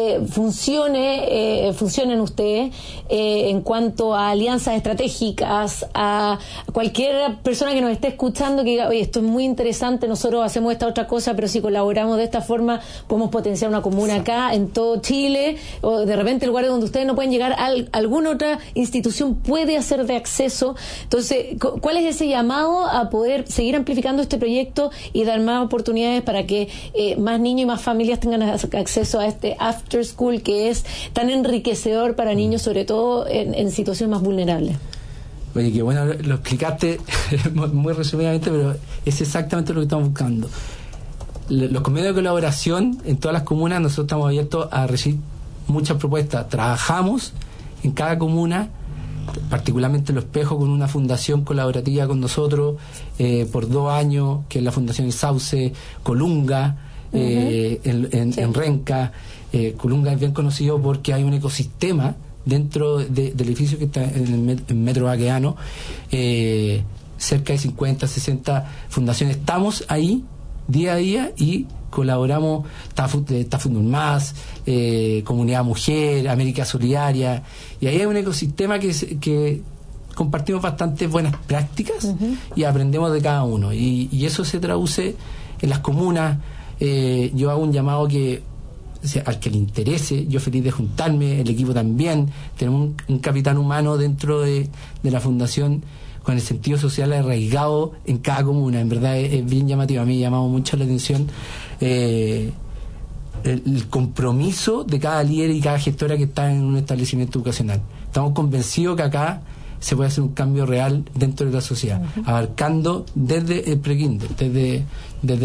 Speaker 3: funcionen ustedes en cuanto a alianzas estratégicas, a cualquier persona que nos esté escuchando que diga, oye, esto es muy interesante, nosotros hacemos esta otra cosa, pero si colaboramos de esta forma podemos potenciar una comuna acá, en todo Chile, o de repente lugares donde ustedes no pueden llegar, alguna otra institución puede hacer de acceso? Entonces, ¿cuál es ese llamado a poder seguir amplificando este proyecto y dar más oportunidades para que más niños y más familias tengan acceso a este after school que es tan enriquecedor para niños, sobre todo en situaciones más vulnerables?
Speaker 15: Oye, qué bueno, lo explicaste muy resumidamente, pero es exactamente lo que estamos buscando. Los convenios de colaboración en todas las comunas, nosotros estamos abiertos a recibir muchas propuestas. Trabajamos en cada comuna, particularmente Los Espejos, con una fundación colaborativa con nosotros por 2 años, que es la Fundación El Sauce, Colunga, en Renca. Colunga es bien conocido porque hay un ecosistema dentro del edificio que está en el Metro Baqueano, cerca de 50, 60 fundaciones. Estamos ahí día a día y colaboramos, Tafundul Más, Comunidad Mujer, América Solidaria, y ahí hay un ecosistema que compartimos bastantes buenas prácticas y aprendemos de cada uno, y eso se traduce en las comunas. Yo hago un llamado que al que le interese, yo feliz de juntarme, el equipo también. Tenemos un capitán humano dentro de la fundación con el sentido social arraigado en cada comuna. En verdad es bien llamativo. A mí me ha llamado mucho la atención el compromiso de cada líder y cada gestora que está en un establecimiento educacional. Estamos convencidos que acá se puede hacer un cambio real dentro de la sociedad, abarcando desde el prekinder, desde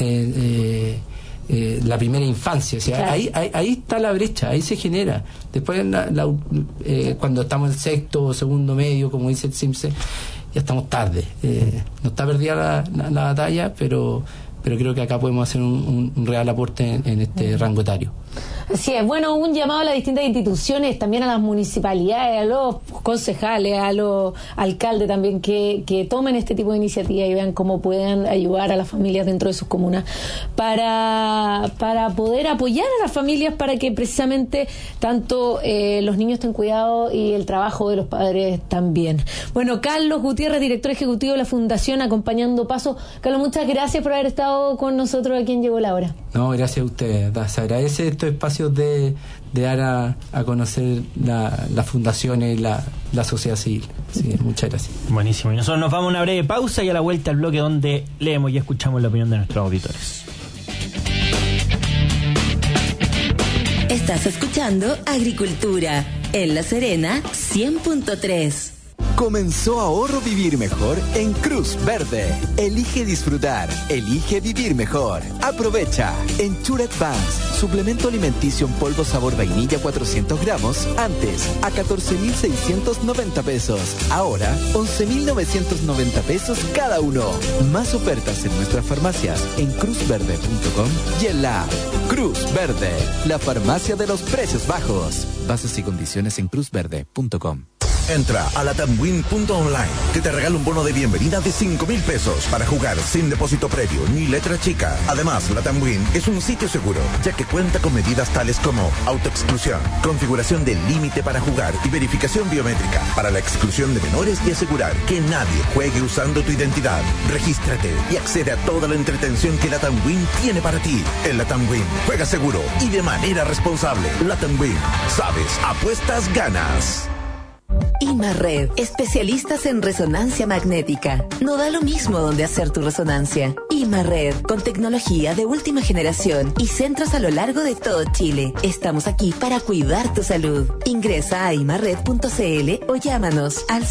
Speaker 15: la primera infancia. O sea, claro. ahí está la brecha, ahí se genera. Después cuando estamos en sexto o segundo medio, como dice el CIMSE, ya estamos tarde. No está perdida la batalla, pero creo que acá podemos hacer un real aporte en este rango etario.
Speaker 3: Así es. Bueno, un llamado a las distintas instituciones, también a las municipalidades, a los concejales, a los alcaldes también, que tomen este tipo de iniciativas y vean cómo pueden ayudar a las familias dentro de sus comunas para poder apoyar a las familias para que precisamente tanto los niños estén cuidados y el trabajo de los padres también. Bueno, Carlos Gutiérrez, director ejecutivo de la Fundación Acompañando Paso. Carlos, muchas gracias por haber estado con nosotros aquí en Llegó la Hora.
Speaker 15: No, gracias a ustedes. Se agradece estos espacios de dar a conocer las fundaciones y la sociedad civil. Sí, muchas gracias.
Speaker 2: Buenísimo. Y nosotros nos vamos a una breve pausa y a la vuelta al bloque donde leemos y escuchamos la opinión de nuestros auditores.
Speaker 5: Estás escuchando Agricultura en La Serena 100.3.
Speaker 12: Comenzó Ahorro Vivir Mejor en Cruz Verde. Elige disfrutar, elige vivir mejor. Aprovecha. Ensure Advance, suplemento alimenticio en polvo sabor vainilla 400 gramos, antes a 14.690 pesos. Ahora 11.990 pesos cada uno. Más ofertas en nuestras farmacias en cruzverde.com y en la app. Cruz Verde, la farmacia de los precios bajos. Bases y condiciones en cruzverde.com.
Speaker 6: Entra a latamwin.online, que te regala un bono de bienvenida de 5,000 pesos para jugar sin depósito previo ni letra chica. Además, Latamwin es un sitio seguro, ya que cuenta con medidas tales como autoexclusión, configuración del límite para jugar y verificación biométrica para la exclusión de menores y asegurar que nadie juegue usando tu identidad. Regístrate y accede a toda la entretención que Latamwin tiene para ti. En Latamwin, juega seguro y de manera responsable. Latamwin, sabes, apuestas, ganas.
Speaker 5: Imarred, especialistas en resonancia magnética. No da lo mismo donde hacer tu resonancia. Imarred, con tecnología de última generación y centros a lo largo de todo Chile. Estamos aquí para cuidar tu salud. Ingresa a imarred.cl o llámanos al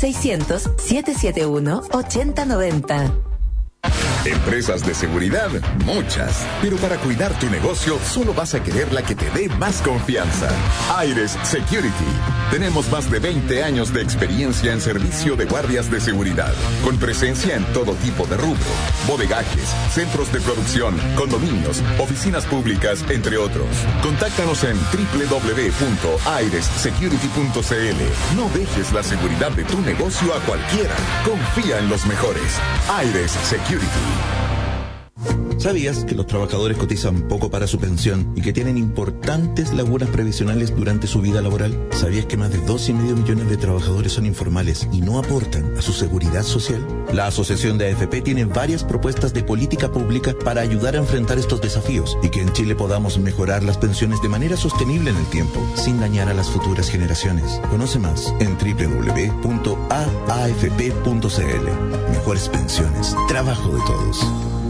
Speaker 5: 600-771-8090.
Speaker 11: Empresas de seguridad, muchas. Pero para cuidar tu negocio, solo vas a querer la que te dé más confianza. Aires Security. Tenemos más de 20 años de experiencia en servicio de guardias de seguridad, con presencia en todo tipo de rubro: bodegajes, centros de producción, condominios, oficinas públicas, entre otros. Contáctanos en www.airessecurity.cl. No dejes la seguridad de tu negocio a cualquiera. Confía en los mejores. Aires Security.
Speaker 6: ¿Sabías que los trabajadores cotizan poco para su pensión y que tienen importantes lagunas previsionales durante su vida laboral? ¿Sabías que más de 2,5 millones de trabajadores son informales y no aportan a su seguridad social? La Asociación de AFP tiene varias propuestas de política pública para ayudar a enfrentar estos desafíos y que en Chile podamos mejorar las pensiones de manera sostenible en el tiempo, sin dañar a las futuras generaciones. Conoce más en www.aafp.cl. Mejores pensiones, trabajo de todos.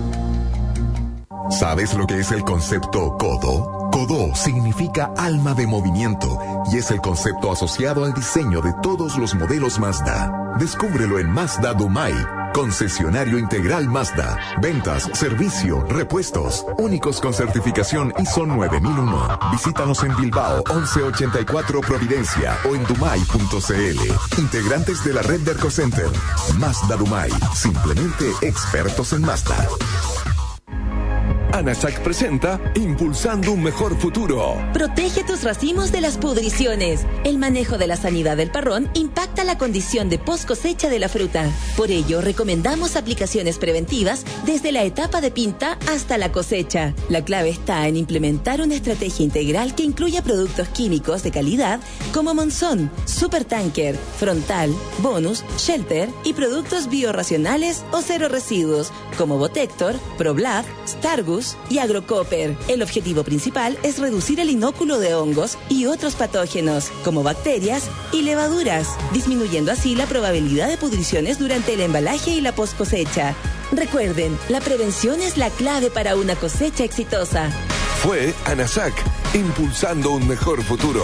Speaker 11: ¿Sabes lo que es el concepto CODO? CODO significa alma de movimiento y es el concepto asociado al diseño de todos los modelos Mazda. Descúbrelo en Mazda Dumay, concesionario integral Mazda. Ventas, servicio, repuestos, únicos con certificación ISO 9001. Visítanos en Bilbao 1184 Providencia o en dumay.cl. Integrantes de la red de Ercocenter. Mazda Dumay, simplemente expertos en Mazda.
Speaker 1: ANASAC presenta Impulsando un Mejor Futuro.
Speaker 5: Protege tus racimos de las pudriciones. El manejo de la sanidad del parrón impacta la condición de post cosecha de la fruta. Por ello, recomendamos aplicaciones preventivas desde la etapa de pinta hasta la cosecha. La clave está en implementar una estrategia integral que incluya productos químicos de calidad como Monzón, Supertanker, Frontal, Bonus, Shelter y productos biorracionales o cero residuos como Botector, ProBlad, Stargus,
Speaker 16: hongos. Y Agrocopper. El objetivo principal es reducir el inóculo de hongos y otros patógenos, como bacterias y levaduras, disminuyendo así la probabilidad de pudriciones durante el embalaje y la post-cosecha. Recuerden, la prevención es la clave para una cosecha exitosa.
Speaker 1: Fue ANASAC, impulsando un mejor futuro.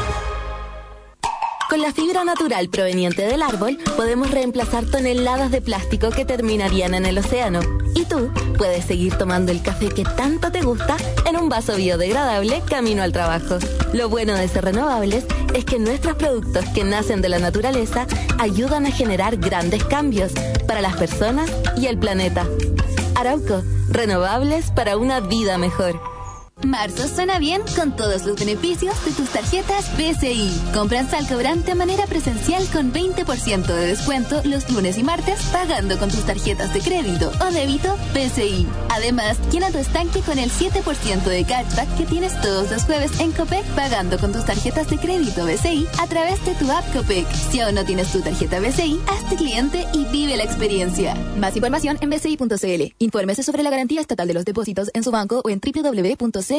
Speaker 5: Con la fibra natural proveniente del árbol, podemos reemplazar toneladas de plástico que terminarían en el océano. Y tú puedes seguir tomando el café que tanto te gusta en un vaso biodegradable camino al trabajo. Lo bueno de ser renovables es que nuestros productos que nacen de la naturaleza ayudan a generar grandes cambios para las personas y el planeta. Arauco, renovables para una vida mejor.
Speaker 17: Marzo suena bien con todos los beneficios de tus tarjetas BCI. Compra en Sal Cobrante de manera presencial con 20% de descuento los lunes y martes pagando con tus tarjetas de crédito o débito BCI. Además, llena tu estanque con el 7% de cashback que tienes todos los jueves en Copec pagando con tus tarjetas de crédito BCI a través de tu app Copec. Si aún no tienes tu tarjeta BCI, hazte cliente y vive la experiencia. Más información en bci.cl. Infórmese sobre la garantía estatal de los depósitos en su banco o en www.cmpchile.cl.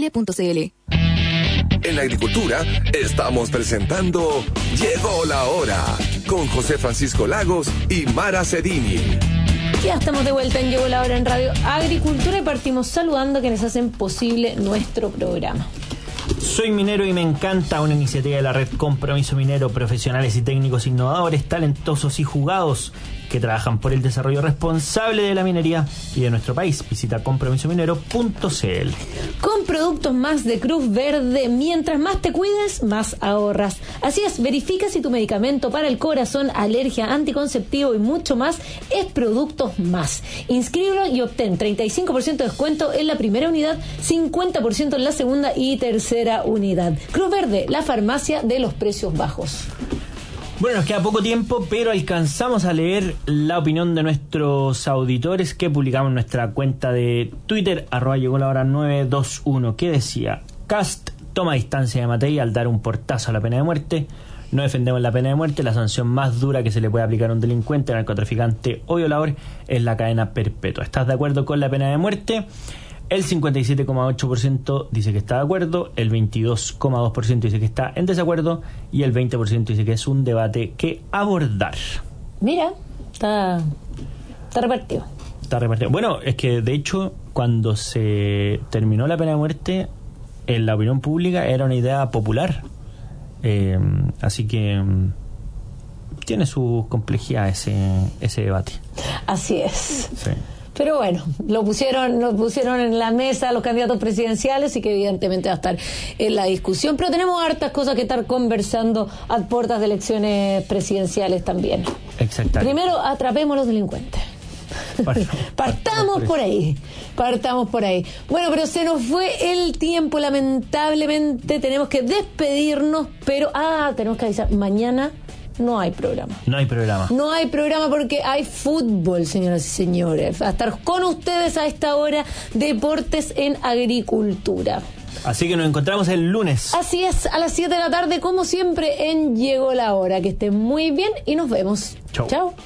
Speaker 1: En la agricultura estamos presentando Llegó la Hora con José Francisco Lagos y Mara Cedini.
Speaker 3: Ya estamos de vuelta en Llegó la Hora en Radio Agricultura y partimos saludando a quienes hacen posible nuestro programa.
Speaker 2: Soy minero y me encanta, una iniciativa de la red Compromiso Minero, profesionales y técnicos innovadores, talentosos y jugados que trabajan por el desarrollo responsable de la minería y de nuestro país. Visita compromisominero.cl.
Speaker 3: Con productos más de Cruz Verde, mientras más te cuides, más ahorras. Así es, verifica si tu medicamento para el corazón, alergia, anticonceptivo y mucho más es Productos Más. Inscríbelo y obtén 35% de descuento en la primera unidad, 50% en la segunda y tercera unidad. Cruz Verde, la farmacia de los precios bajos.
Speaker 2: Bueno, nos queda poco tiempo, pero alcanzamos a leer la opinión de nuestros auditores que publicamos en nuestra cuenta de Twitter, @llegolahora921, que decía: Cast toma distancia de Matei al dar un portazo a la pena de muerte. No defendemos la pena de muerte. La sanción más dura que se le puede aplicar a un delincuente, narcotraficante o violador es la cadena perpetua. ¿Estás de acuerdo con la pena de muerte? El 57,8% dice que está de acuerdo, el 22,2% dice que está en desacuerdo y el 20% dice que es un debate que abordar.
Speaker 3: Mira, está repartido.
Speaker 2: Está repartido. Bueno, es que de hecho cuando se terminó la pena de muerte, en la opinión pública era una idea popular. Así que tiene su complejidad ese debate.
Speaker 3: Así es.
Speaker 2: Sí.
Speaker 3: Pero bueno, lo pusieron en la mesa los candidatos presidenciales y que evidentemente va a estar en la discusión. Pero tenemos hartas cosas que estar conversando a puertas de elecciones presidenciales también.
Speaker 2: Exactamente.
Speaker 3: Primero, atrapemos a los delincuentes. Partamos por ahí. Bueno, pero se nos fue el tiempo, lamentablemente. Tenemos que despedirnos, pero tenemos que avisar, mañana no hay programa. No hay programa porque hay fútbol, señoras y señores. Va a estar con ustedes a esta hora Deportes en Agricultura.
Speaker 2: Así que nos encontramos el lunes.
Speaker 3: Así es, a las 7 de la tarde, como siempre, en Llegó la Hora. Que estén muy bien y nos vemos. Chao.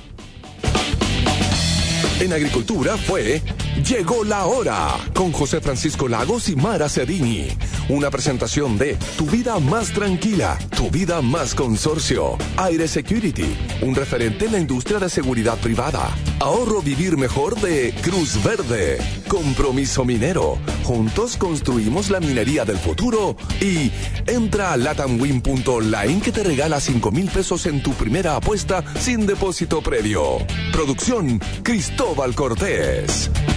Speaker 1: En Agricultura fue Llegó la Hora con José Francisco Lagos y Mara Cedini. Una presentación de Tu Vida Más Tranquila, Tu Vida Más Consorcio. Aire Security, un referente en la industria de seguridad privada. Ahorro Vivir Mejor de Cruz Verde. Compromiso Minero. Juntos construimos la minería del futuro. Y entra a latamwin.online que te regala 5,000 pesos en tu primera apuesta sin depósito previo. Producción Cristóbal Cortés.